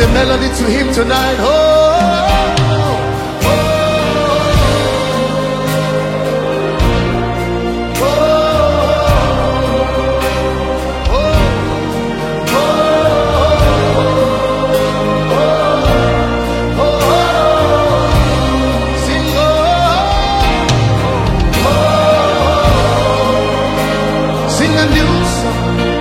melody to him tonight. Oh, oh, oh, oh, oh, sing, sing a new song.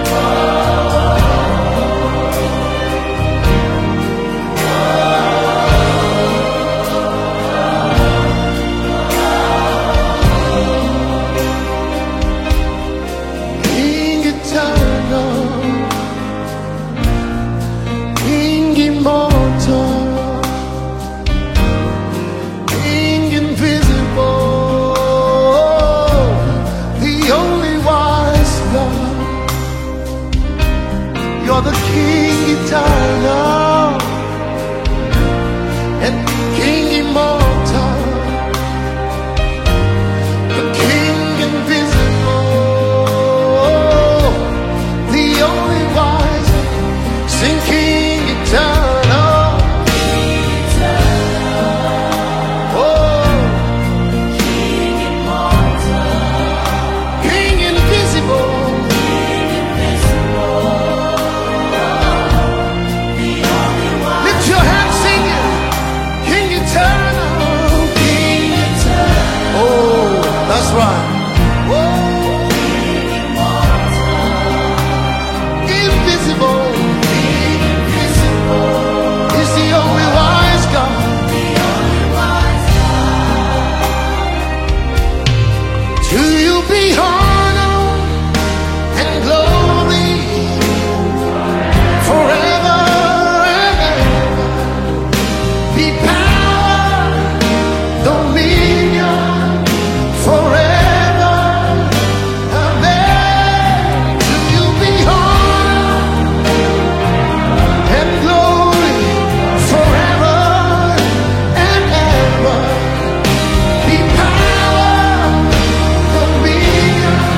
You're the King eternal and King immortal, the King invisible, the only wise. Sing King eternal, oh, King immortal, King invisible. That's right. Whoa. Invisible. He's the only wise God. To you be honor and glory forever and ever. Be power, dominion. Forever, amen. To you be honor and glory forever and ever. Be power, dominion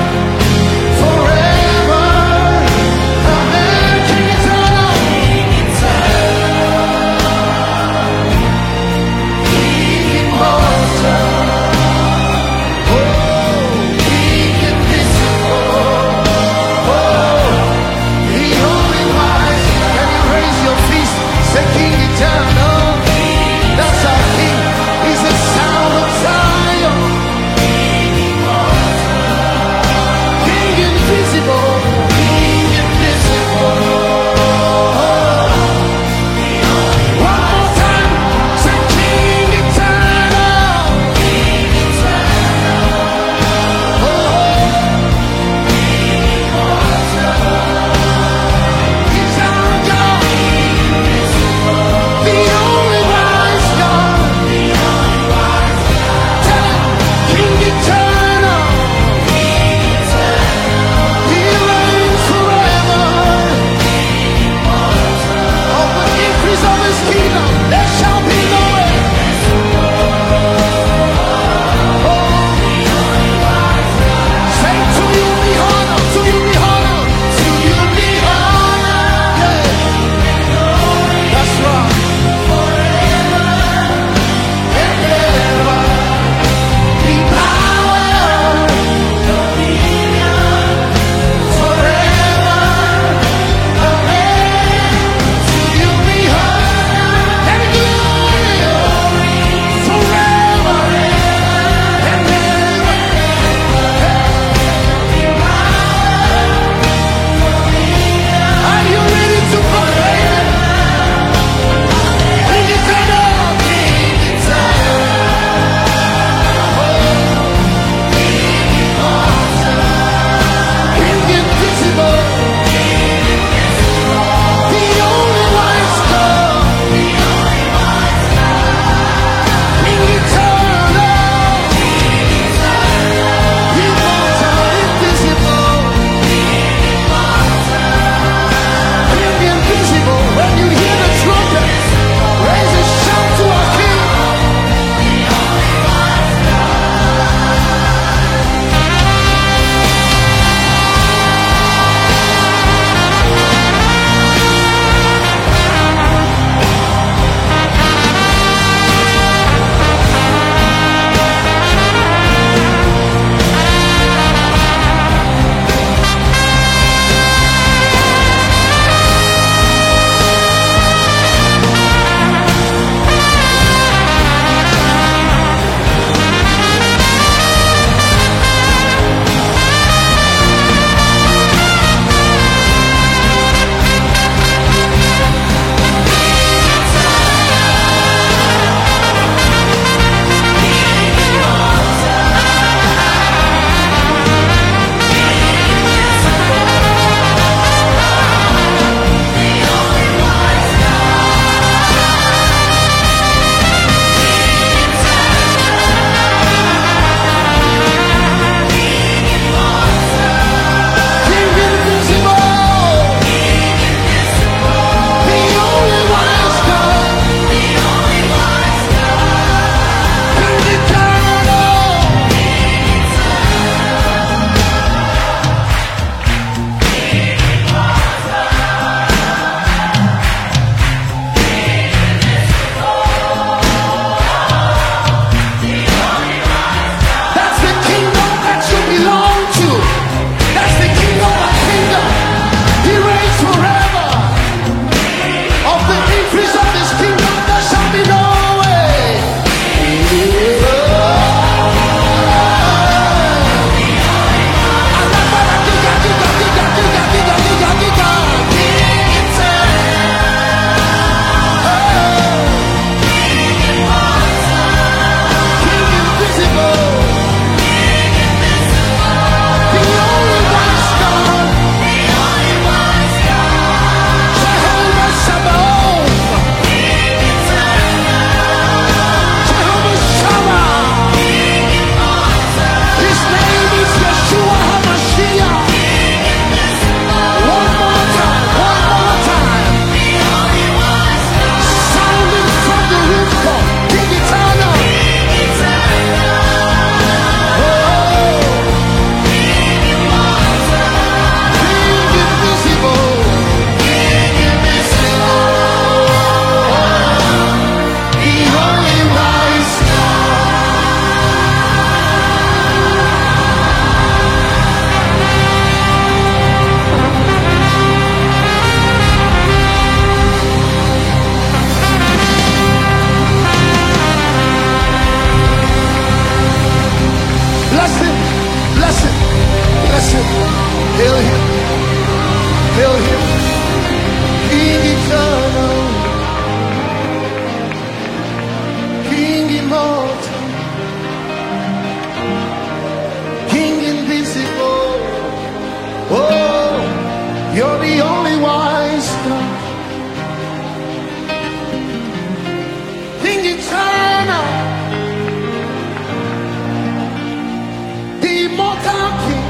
immortal King.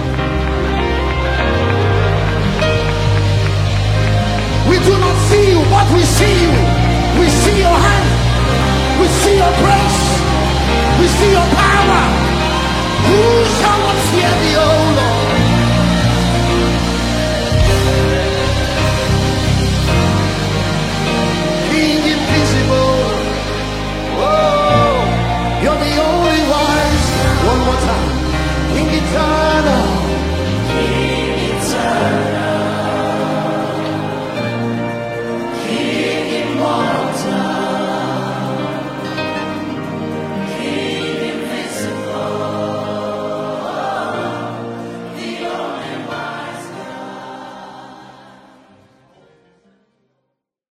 We do not see you, but we see you. We see your hand. We see your grace. We see your power. Who shall not fear thee, O